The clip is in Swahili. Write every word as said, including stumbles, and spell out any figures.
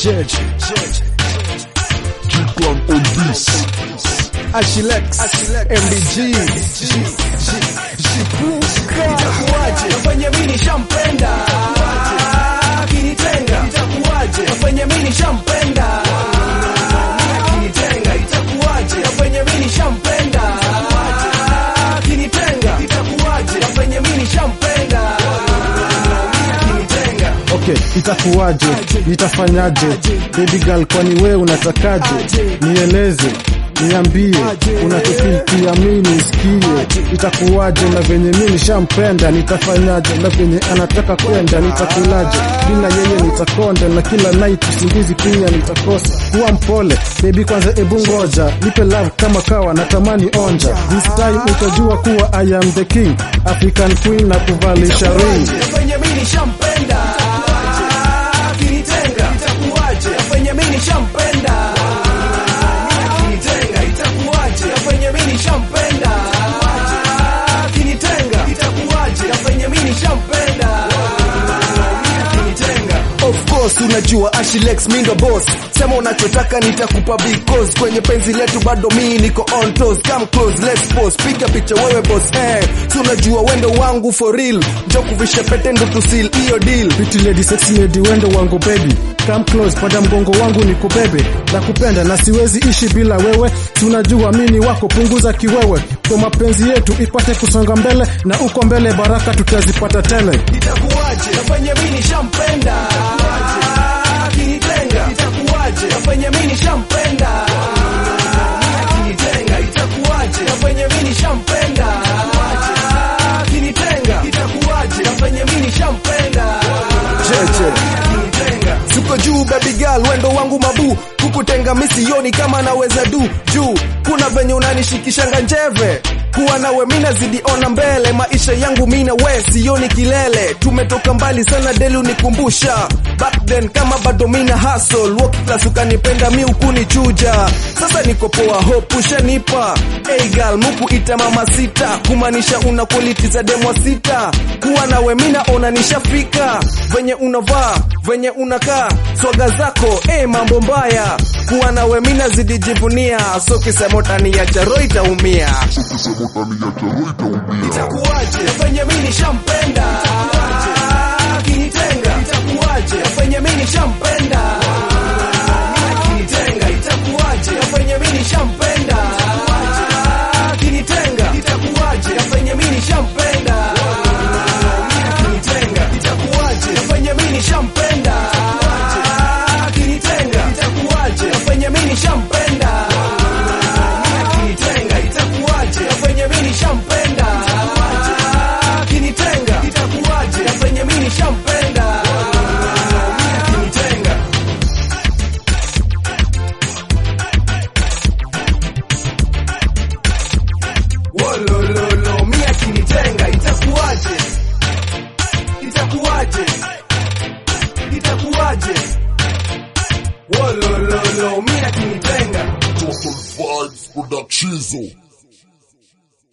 Judge G-Clan on this. Ashilex M D G Shipuka. Itakuwaje nafanya mimi nishampenda, akinitenga itakuwaje nafanya mimi nishampenda, akinitenga itakuwaje nafanya mimi nishampenda, akinitenga itakuwaje nafanya mimi nishampenda, akinitenga. Okay, itakuwaje, nitafanyaje? Baby girl, kwani wewe unatakaje? Nieleze, niambie, unachopia mimi nisikie. Itakuwaje na venye mimi nishampenda? Nitafanyaje na venye anataka kwenda? Nitakulaje bila yeye? Nitakonda na kila night usingizi pia nitakosa. Kuwa mpole baby, kwanza ebu ngoja, nipe love kama kawa, natamani onja. This time utajua kuwa I am the king, African queen na kuvalisha ring. Nafanya mimi nishampenda, akinitenga itakuwaje nafanya mimi nishampenda, akinitenga itakuwaje nafanya mimi nishampenda, akinitenga itakuwaje nafanya mimi nishampenda, akinitenga. Of course unajua Ashilex mimi ndo boss, sema unachotaka nitakupa because kwenye penzi letu bado mimi niko on toes. Come close let's pose, piga picha wewe boss eh, si unajua wendo wangu for real, njoo kuvisha pete ndo tusil hiyo deal. Pretty lady, sexy lady, wendo wangu baby, come close, pada mgongo wangu nikubebe. Nakupenda na siwezi ishi bila wewe, tunajua mimi wako, punguza kiwewe. Kwa mapenzi yetu ipate kusonga mbele, na uko mbele baraka tutazipata tele. Itakuwaje nafanya mimi nishampenda, akinitenga itakuwaje nafanya mimi nishampenda, akinitenga itakuwaje nafanya mimi nishampenda, akinitenga itakuwaje nafanya mimi nishampenda. Jeje suko juu baby girl, wendo wangu mabu, kukutenga misioni kama naweza du juu. Kuna venye unanishikishanga njeve, kuwa nawe mimi nazidi ona mbele, maisha yangu mimi na wewe sioni kilele. Tumetoka mbali sana deli unikumbusha back then, kama bado mimi na hustle work class, ukanipenda mimi ukunichuja. Sasa niko poa hope ushanipa, hey girl muku ita mama sita, kumaanisha una quality za demo sita. Kuwa nawe mimi naona nishafika, venye unavaa venye unakaa swaga zako eh, mambo mbaya. Kuwa nawe mimi nazidi jivunia, so kisema utaniacha roho itaumia. Itakuwaje nafanya mimi nishampenda, akinitenga itakuwaje nafanya mimi nishampenda, akinitenga itakuwaje nafanya mimi nishampenda, akinitenga itakuwaje nafanya mimi nishampenda, akinitenga itakuwaje nafanya mimi nishampenda, akinitenga itakuwaje nafanya mimi nishampenda, akinitenga itakuwaje nafanya mimi nishampenda, akinitenga itakuwaje nafanya mimi nishampenda, akinitenga. Wolololo mimi akinitenga itakuwaje, itakuwaje, itakuwaje. Wolololo mimi akinitenga. Total Vibes Productions.